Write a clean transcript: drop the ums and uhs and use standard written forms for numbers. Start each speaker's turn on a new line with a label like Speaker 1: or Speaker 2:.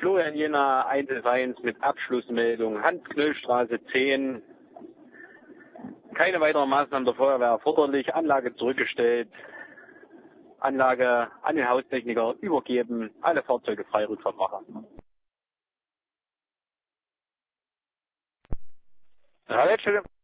Speaker 1: Florian Jena, 111 mit Abschlussmeldung, Hans-Knöll-Straße 10. Keine weiteren Maßnahmen der Feuerwehr erforderlich, Anlage zurückgestellt, Anlage an den Haustechniker übergeben, alle Fahrzeuge frei Rückfahrt machen.
Speaker 2: Radiostelle.